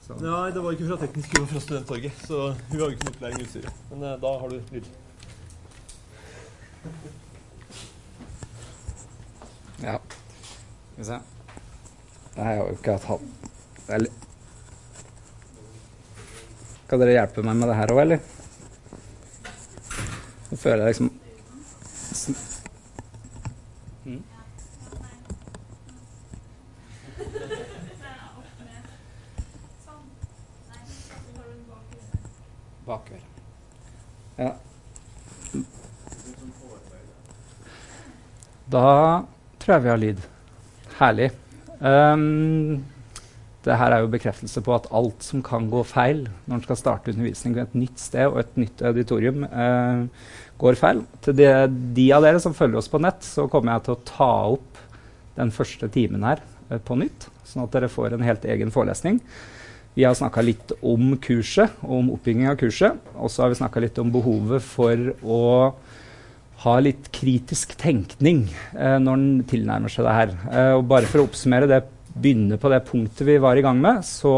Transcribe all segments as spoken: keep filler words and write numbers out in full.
Så. Nei, det var ikke fra teknisk, det var fra Studenttorget, så vi har jo ikke noe opplæring i utstyret. Men uh, da har du lyd. Ja, skal vi se. Nei, jeg har jo ikke hatt han. Det er litt... Skal dere hjelpe meg med det her også, eller? Nå føler jeg liksom... Mm. Bakover. Ja. Da tror jeg vi har lyd. Herlig. Um, det her er jo bekreftelse på at alt som kan gå feil når man skal starte undervisning ved et nytt sted og et nytt auditorium, uh, går feil. Til de, de av dere som følger oss på nett, så kommer jeg til å ta opp den første timen her uh, på nytt, sånn at dere får en helt egen forelesning. Vi har snakket litt om kurset, om oppbygging av kurset, og så har vi snakket litt om behovet for å ha litt kritisk tenkning eh, når den tilnærmer seg det her. Eh, og bare for å oppsummere det, begynne på det punktet vi var i gang med, så,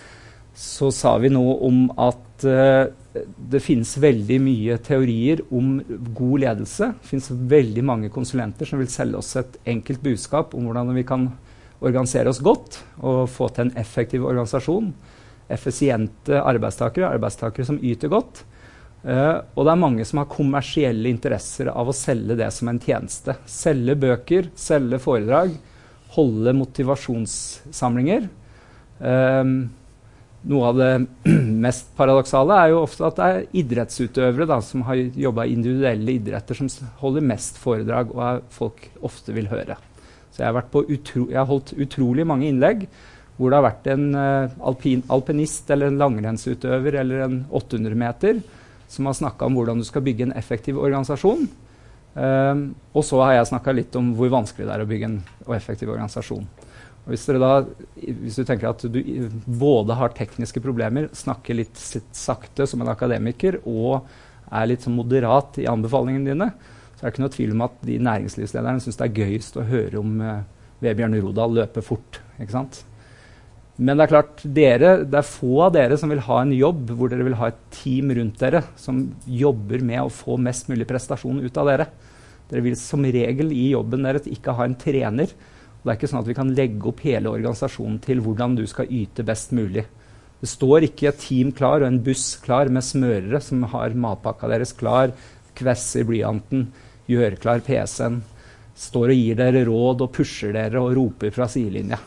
så sa vi noe om at eh, det finnes veldig mye teorier om god ledelse. Det finnes veldig mange konsulenter som vil selge oss et enkelt budskap om hvordan vi kan organisere oss godt og få til en effektiv organisasjon. Effisiente arbeidstakere, arbeidstakere som yter godt. Uh, og det er mange som har kommersielle interesser av å selge det som en tjeneste. Selge bøker, selge foredrag, holde motivasjonssamlinger. Uh, noe av det mest paradoksale er jo ofte at det er idrettsutøvere da, som har jobbet i individuelle idretter som holder mest foredrag og er folk ofte vil høre. Så jeg har, vært på utro, jeg har holdt utrolig mange innlegg hvor det har vært en uh, alpin, alpinist eller en langrennsutøver eller en åtte hundre meter som har snakket om hvordan du skal bygge en effektiv organisasjon. Um, og så har jeg snakket litt om hvor vanskelig det er å bygge en effektiv organisasjon. Og hvis, dere da, hvis du tenker at du både har tekniske problemer, snakker litt sakte som en akademiker, og er litt sånn moderat i anbefalingene dine, så er det ikke noe tvil om at de næringslivslederne synes det er gøyest å høre om uh, Vebjørn Rodal løpe fort, ikke sant? Men det er klart, dere, det er få av dere som vil ha en jobb hvor dere vil ha et team rundt dere som jobber med å få mest mulig prestasjon ut av dere. Dere vil som regel i jobben deres ikke ha en trener. Og det er ikke sånn at vi kan legge opp hele organisasjonen til hvordan du skal yte best mulig. Det står ikke et team klar og en buss klar med smørere som har matpakka deres klar, kvesser blyanten, gjør klar P C-en, står og gir dere råd og pusher dere og roper fra sidelinja.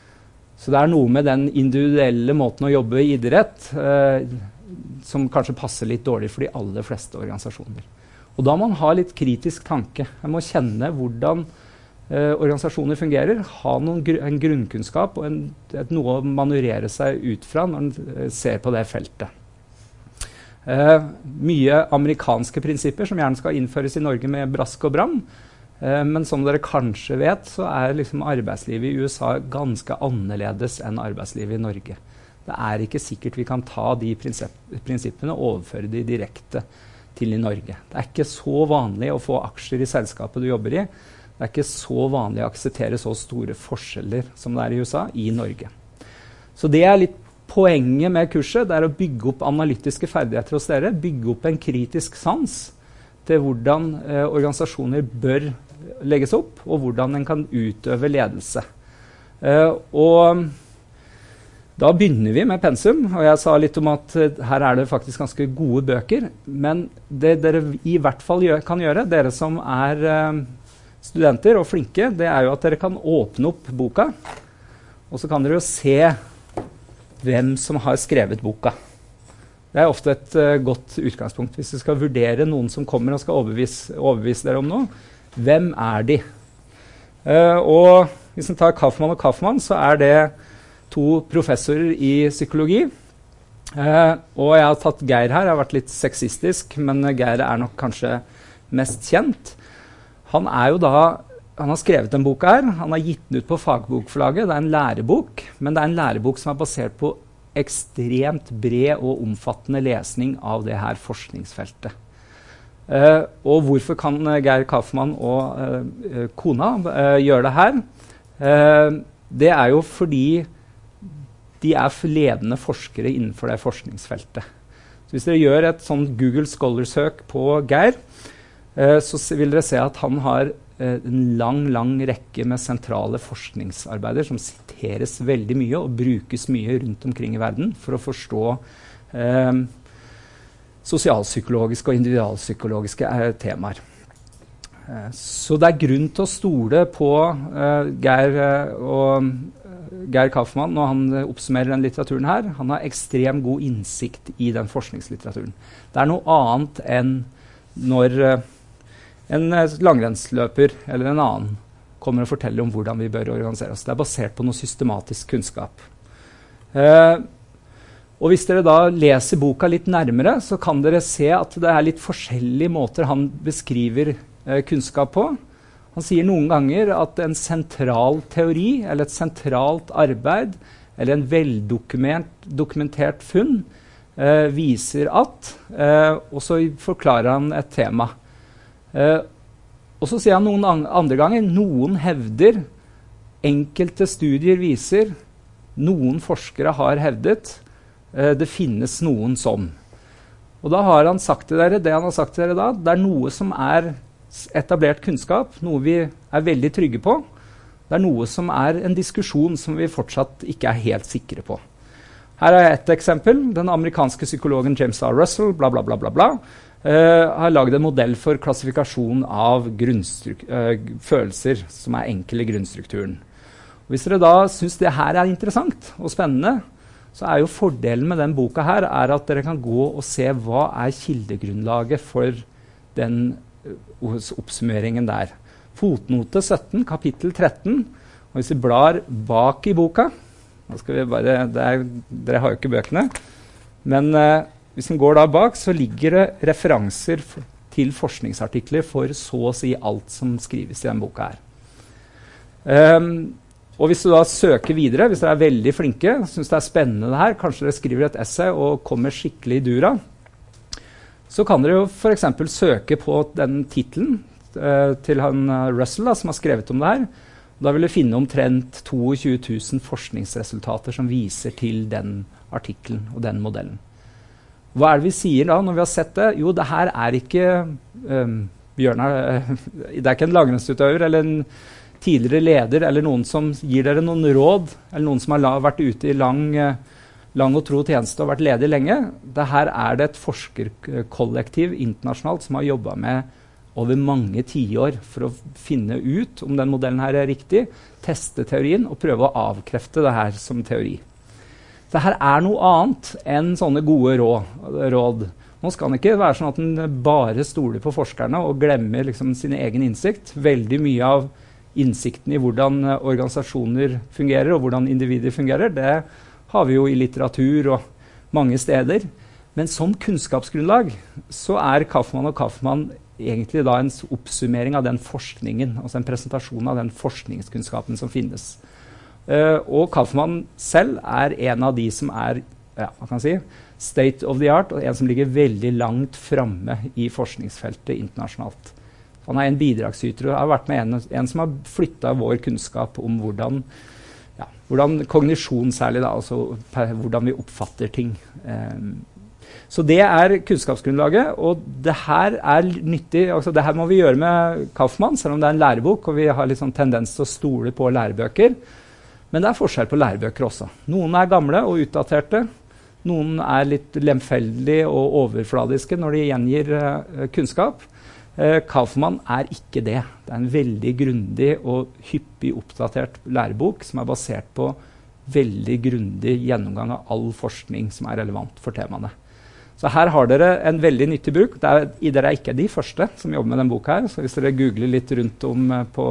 Så det er noe med den individuelle måten å jobbe i idrett eh, som kanskje passer litt dårlig for de aller fleste organisasjoner. Og da må man ha litt kritisk tanke. Man må kjenne hvordan eh, organisasjoner fungerer, ha noen gr en grunnkunnskap og en, et, noe å manøvrere seg ut fra når man eh, ser på det feltet. Eh, mye amerikanske prinsipper som gjerne skal innføres i Norge med brask og bram. Uh, men som dere kanskje vet, så er liksom arbeidslivet i U S A ganske annerledes enn arbeidslivet i Norge. Det er ikke sikkert vi kan ta de prinsippene og overføre de direkte til i Norge. Det er ikke så vanlig å få aksjer i selskapet du jobber i. Det er ikke så vanlig å akseptere så store forskjeller som det er i U S A i Norge. Så det er litt poenget med kurset, det er å bygge opp analytiske ferdigheter hos dere, bygge opp en kritisk sans til hvordan eh, organisasjoner bør legges opp, og hvordan en kan utøve ledelse. Uh, og da begynner vi med pensum, og jeg sa litt om at uh, her er det faktisk ganske gode bøker, men det dere i hvert fall gjør, kan gjøre, dere som er uh, studenter og flinke, det er jo at dere kan åpne opp boka, og så kan dere jo se hvem som har skrevet boka. Det er ofte et uh, godt utgangspunkt hvis du skal vurdere noen som kommer og skal overbevise, overbevise dere om noe. Hvem er de? Uh, og hvis man tar Kaufmann og Kaufmann, så er det to professorer i psykologi. Uh, og jeg har tatt Geir her, jeg har vært litt sexistisk, men Geir er nok kanskje mest kjent. Han er jo da, han har skrevet en bok her, han har gitt den ut på fagbokforlaget, det er en lærebok, men det er en lærebok som er basert på ekstremt bred og omfattende lesning av det her forskningsfeltet. Uh, og hvorfor kan uh, Geir Kaufmann og uh, kona uh, gjøre det her? Uh, det er jo fordi de er ledende forskere innenfor det forskningsfeltet. Så hvis dere gjør et sånn Google Scholar-søk på Geir, eh, så vil dere se at han har eh, en lang, lang rekke med sentrale forskningsarbeider som siteres veldig mye og brukes mye rundt omkring i verden for å forstå eh, sosialpsykologiske og individualpsykologiske eh, temaer. Eh, så det er grunn til å stole på eh, Geir eh, og Geir Kaufmann når han uh, oppsummerer den litteraturen her. Han har ekstrem god innsikt i den forskningslitteraturen. Det er noe annet enn når uh, en uh, langrennsløper eller en annen kommer og forteller om hvordan vi bør organisere oss. Det er basert på noe systematisk kunnskap. Uh, og hvis dere da leser boka litt nærmere, så kan dere se at det er litt forskjellige måter han beskriver uh, kunnskap på. Han sier noen ganger at en sentral teori, eller et sentralt arbeid, eller en veldokumentert funn, eh, viser at, eh, og så forklarer han et tema. Eh, og så sier han noen an- andre ganger, noen hevder, enkelte studier viser, noen forskere har hevdet, eh, det finnes noen som. Og da har han sagt til dere, det han har sagt til dere da, det er noe som er etablert kunnskap, noe vi er veldig trygge på. Det er noe som er en diskusjon som vi fortsatt ikke er helt sikre på. Her er et eksempel. Den amerikanske psykologen James R. Russell, bla bla bla bla, bla uh, har laget en modell for klassifikasjon av uh, følelser som er enkle i grunnstrukturen. Og hvis dere da synes det her er interessant og spennende, så er jo fordelen med den boka her er at dere kan gå og se hva er kildegrunnlaget for den oppsummeringen der. Fotnote sytten, kapittel tretten. Og hvis vi blar bak i boka, nå skal vi bare, er, dere har jo ikke bøkene, men uh, hvis vi går da bak, så ligger det referanser for, til forskningsartikler for så å si alt som skrives i den boka her. Um, og hvis du da søker videre, hvis dere er veldig flinke, synes det er spennende det her, kanskje dere skriver et essay og kommer skikkelig i dura, så kan dere jo for eksempel søke på den titelen uh, til han uh, Russell da, som har skrevet om det her. Da vil du finne omtrent tjueto tusen forskningsresultater som viser til den artikkelen og den modellen. Hva er det vi sier da når vi har sett det? Jo, det her er ikke um, Bjørnar, uh, det er ikke en langrennsutøver eller en tidligere leder eller noen som gir dere noen råd, eller noen som har la, vært ute i lang uh, lang og tro tjeneste og vært ledig lenge. Det her er det et forskerkollektiv internasjonalt som har jobbet med over mange tiår for å finne ut om den modellen her er riktig, teste teorien og prøve å avkrefte det her som teori. Det her er noe annet enn sånne gode råd. Nå skal det ikke være sånn at den bare stoler på forskerne og glemmer liksom sin egen innsikt. Veldig mye av innsikten i hvordan organisasjoner fungerer og hvordan individer fungerer, det har vi jo i litteratur og mange steder. Men som kunnskapsgrunnlag så er Kaufmann og Kaufmann egentlig da en oppsummering av den forskningen, altså en presentasjon av den forskningskunnskapen som finnes. Uh, og Kaufmann selv er en av de som er, ja, hva kan jeg si, state of the art, og en som ligger veldig langt fremme i forskningsfeltet internasjonalt. Han er en bidragsyter og har vært med en, en som har flyttet vår kunnskap om hvordan Ja, hvordan kognisjon særlig da, altså per, hvordan vi oppfatter ting. Um, så det er kunnskapsgrunnlaget, og det her er nyttig, altså det her må vi gjøre med Kaufmann, selv om det er en lærebok, og vi har litt sånn tendens til å stole på lærebøker. Men det er forskjell på lærebøker også. Noen er gamle og utdaterte, noen er litt lemfeldige og overfladiske når de gjengir uh, kunnskap. Uh, Kaufmann er ikke det. Det er en veldig grundig og hyppig oppdatert lærebok som er basert på veldig grundig gjennomgang av all forskning som er relevant for temaene. Så her har dere en veldig nyttig bruk. Det er, dere er ikke de første som jobber med den boka her, så hvis dere googler litt rundt om uh, på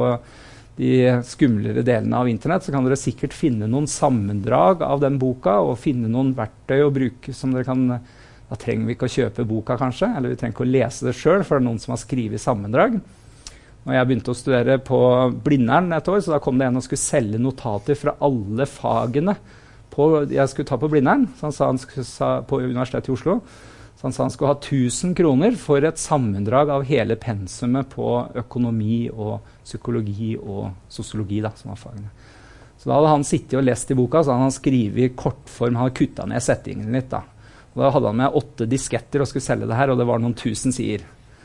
de skumlere delene av internett, så kan dere sikkert finne noen sammendrag av den boka og finne noen verktøy å bruke som dere kan. Da trenger vi ikke å kjøpe boka kanskje, eller vi trenger ikke å lese det selv, for det er noen som har skrivet sammendrag. Når jeg begynte å studere på Blindern et år, så da kom det en og skulle selge notater fra alle fagene på, jeg skulle ta på Blindern, så han sa han skulle, sa, på Universitetet i Oslo. Så han sa han skulle ha tusen kroner for et sammendrag av hele pensumet på økonomi og psykologi og sosiologi da, som var fagene. Så da hadde han sittet og lest i boka, så hadde han skrevet i kortform, han hadde kuttet ned settingen litt da. Og da hadde han med åtte disketter og skulle selge det her, og det var noen tusen sider.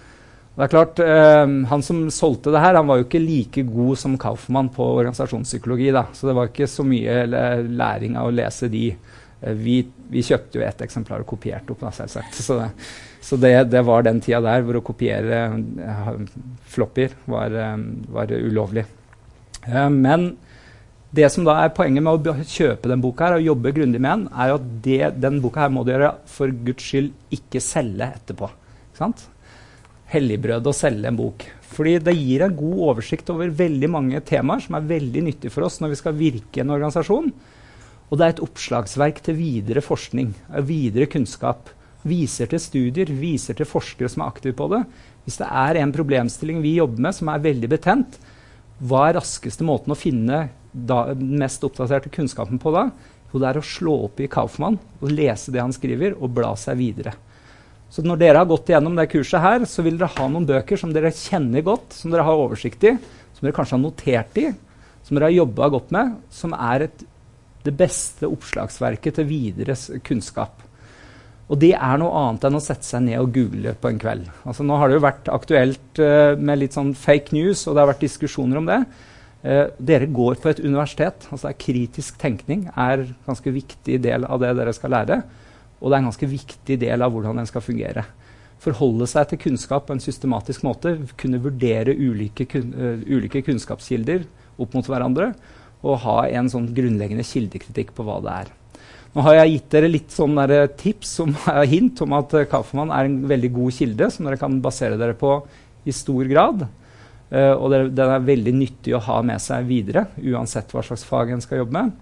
Og det er klart, eh, han som solgte det her, han var jo ikke like god som Kaufmann på organisasjonspsykologi da, så det var ikke så mye læring av å lese de. Eh, vi, vi kjøpte jo et eksemplar og kopierte opp da, selvsagt. Så, det, så det, det var den tida der hvor å kopiere eh, floppier var, eh, var ulovlig. Eh, men det som da er poenget med å kjøpe den boka her og jobbe grundig med den, er jo at det, den boka her må du gjøre for Guds skyld ikke selge etterpå. Ikke sant? Helligbrød å selge en bok. Fordi det gir en god oversikt over veldig mange temaer som er veldig nyttige for oss når vi skal virke i en organisasjon. Og det er et oppslagsverk til videre forskning, videre kunnskap. Viser til studier, viser til forskere som er aktive på det. Hvis det er en problemstilling vi jobber med som er veldig betent, hva er raskeste måten å finne da, den mest oppdaterte kunnskapen på da? Jo, det er å slå opp i Kaufmann og lese det han skriver og bla seg videre. Så når dere har gått igjennom det kurset her, så vil dere ha noen bøker som dere kjenner godt, som dere har oversikt i, som dere kanskje har notert i, som dere har jobbet godt med, som er et, det beste oppslagsverket til videre kunnskap. Og det er noe annet enn å sette seg ned og google på en kveld. Altså, nå har det jo vært aktuelt uh, med litt sånn fake news, og det har vært diskusjoner om det. Uh, dere går på et universitet, altså kritisk tenkning er en ganske viktig del av det dere skal lære. Og det er en ganske viktig del av hvordan den skal fungere. Forholde seg til kunnskap på en systematisk måte, kunne vurdere ulike, kun, uh, ulike kunnskapskilder opp mot hverandre, og ha en sånn grunnleggende kildekritikk på hva det er. Nå har jeg gitt dere litt sånn der tips, som er hint om at uh, Kaufmann er en veldig god kilde, som dere kan basere dere på i stor grad. Uh, og det, den er veldig nyttig å ha med seg videre, uansett hva slags fag en skal jobbe med.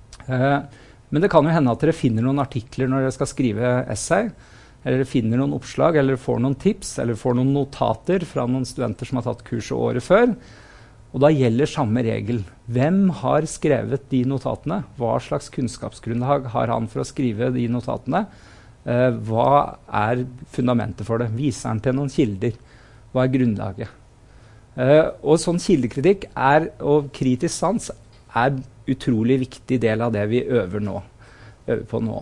Uh, Men det kan jo hende at dere finner noen artikler når dere skal skrive essay, eller dere finner noen oppslag, eller får noen tips, eller får noen notater fra noen studenter som har tatt kurset året før. Og da gjelder samme regel. Hvem har skrevet de notatene? Hva slags kunnskapsgrunnlag har han for å skrive de notatene? Eh, hva er fundamentet for det? Viser han til noen kilder? Hva er grunnlaget? Eh, og sånn kildekritikk er, og kritisk sans er utrolig viktig del av det vi øver, nå, øver på nå.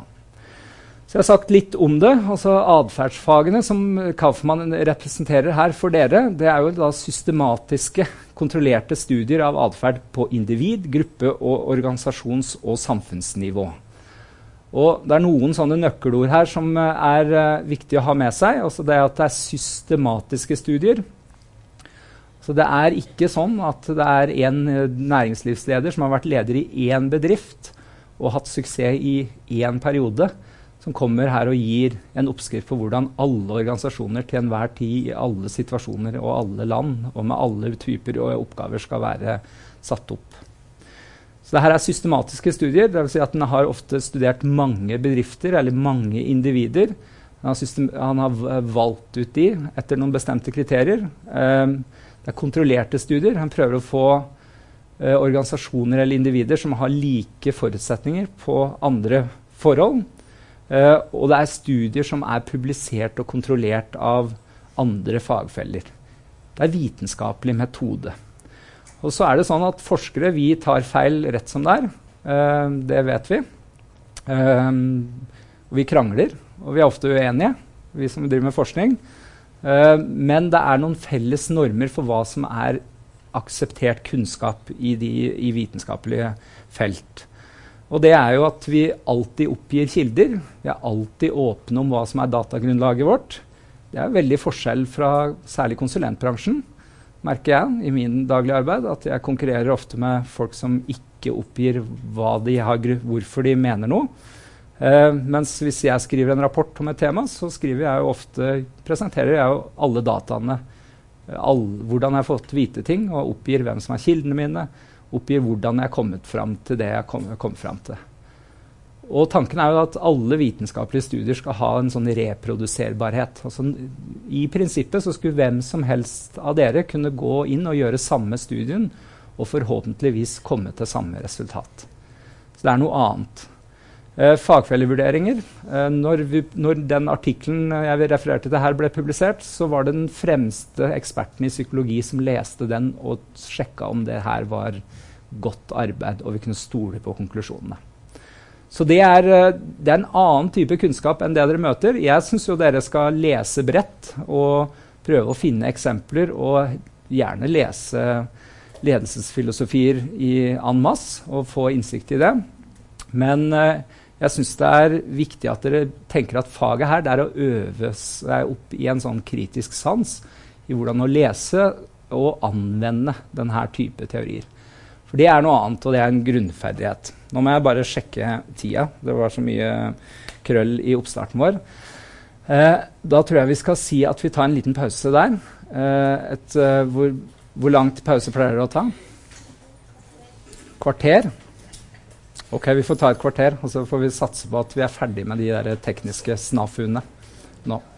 Så jeg har sagt litt om det. Altså adferdsfagene som Kaufmann representerer her for dere, det er jo da systematiske, kontrollerte studier av adferd på individ, gruppe og organisasjons- og samfunnsnivå. Og det er noen sånne nøkkelord her som er uh, viktig å ha med seg. Altså det er at det er systematiske studier. Så det er ikke sånn at det er en næringslivsleder som har vært leder i én bedrift og hatt suksess i én periode, som kommer her og gir en oppskrift på hvordan alle organisasjoner til enhver tid i alle situasjoner og alle land og med alle typer og oppgaver skal være satt opp. Så dette er systematiske studier, det vil si at den har ofte studert mange bedrifter eller mange individer. Han har, system, han har valgt ut de etter noen bestemte kriterier. Um, Det er kontrollerte studier. Han prøver å få eh, organisasjoner eller individer som har like forutsetninger på andre forhold. Eh, og det er studier som er publisert og kontrollert av andre fagfeller. Det er vitenskapelig metode. Og så er det sånn at forskere, vi tar feil rett som det er. Eh, det vet vi. Eh, og vi krangler, og vi er ofte uenige, vi som driver med forskning. Uh, men det er noen felles normer for hva som er akseptert kunnskap i, de, i vitenskapelige felt. Og det er jo at vi alltid oppgir kilder. Vi er alltid åpne om hva som er datagrunnlaget vårt. Det er veldig forskjell fra særlig konsulentbransjen, merker jeg i min daglige arbeid, at jeg konkurrerer ofte med folk som ikke oppgir hva de har, hvorfor de mener noe. Uh, mens hvis jeg skriver en rapport om et tema, så skriver jeg jo ofte, presenterer jeg jo alle dataene, all, hvordan jeg har fått vite ting, og oppgir hvem som er kildene mine, oppgir hvordan jeg har kommet frem til det jeg kom, kom frem til. Og tanken er jo at alle vitenskapelige studier skal ha en sånn reproduserbarhet. Altså, i prinsippet så skulle hvem som helst av dere kunne gå inn og gjøre samme studien, og forhåpentligvis komme til samme resultat. Så det er noe annet. Eh, fagfellevurderinger. Eh, når, vi, når den artikkelen jeg refererte til her ble publisert, så var det den fremste eksperten i psykologi som leste den og sjekket om det her var godt arbeid, og vi kunne stole på konklusjonene. Så det er, det er en annen type kunnskap enn det dere møter. Jeg synes jo dere skal lese bredt og prøve å finne eksempler, og gjerne lese ledelsesfilosofier i en masse og få innsikt i det. Men eh, jeg synes det er viktig at dere tenker at faget her det er å øve seg opp i en sånn kritisk sans i hvordan å lese og anvende denne type teorier. For det er noe annet, og det er en grunnferdighet. Nå må jeg bare sjekke tida. Det var så mye krøll i oppstarten vår. Eh, da tror jeg vi skal si at vi tar en liten pause der. Eh, et, uh, hvor, hvor langt pause pleier dere å ta? Kvarter? Ok, vi får ta et kvarter, og så får vi satse på at vi er ferdig med de der tekniske snafuene nå.